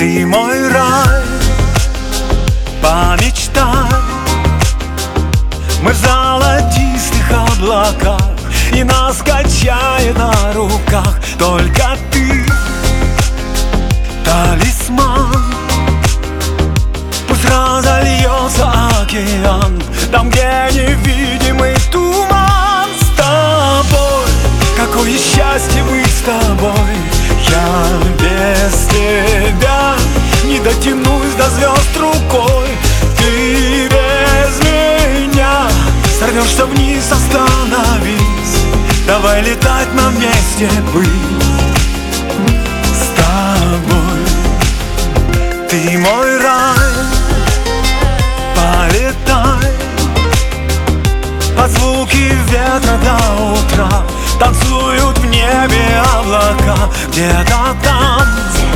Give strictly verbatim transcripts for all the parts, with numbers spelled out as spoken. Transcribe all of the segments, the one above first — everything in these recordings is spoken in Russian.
Ты мой рай, помечтай. Мы в золотистых облаках, и нас качает на руках только ты, талисман. Пусть разольется океан там, где невидимый туман. С тобой, какое счастье быть с тобой. Я без тебя не дотянусь до звезд рукой. Ты без меня сорвешься вниз, остановись. Давай летать нам вместе, быть с тобой. Ты мой рай, полетай под звуки ветра до утра. Танцуют в небе облака, где-то там,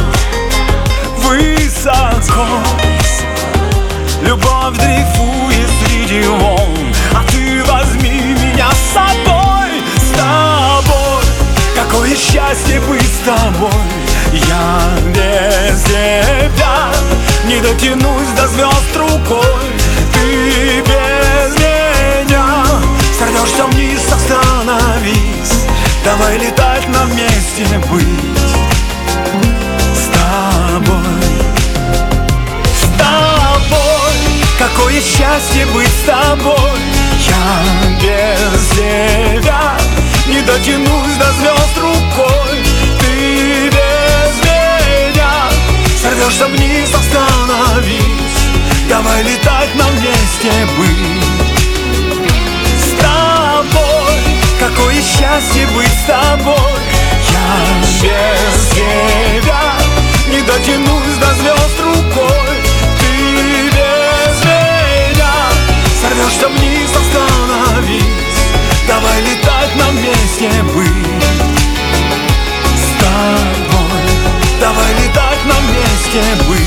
высоко. Любовь дрейфует среди волн, а ты возьми меня с собой. С тобой, какое счастье быть с тобой. Я без тебя не дотянусь до звезд рукой. Ты без меня сорвешься вниз, остановись. Давай летать нам вместе, быть с тобой. С тобой, какое счастье быть с тобой. Я без тебя не дотянусь до звезд рукой. Ты без меня сорвешься вниз, остановись. Давай летать нам вместе, быть с тобой. Какое счастье быть с тобой. Я без тебя не дотянусь до звезд рукой. Ты без меня сорвешься вниз, остановись. Давай летать нам вместе, быть с тобой. Давай летать нам вместе, быть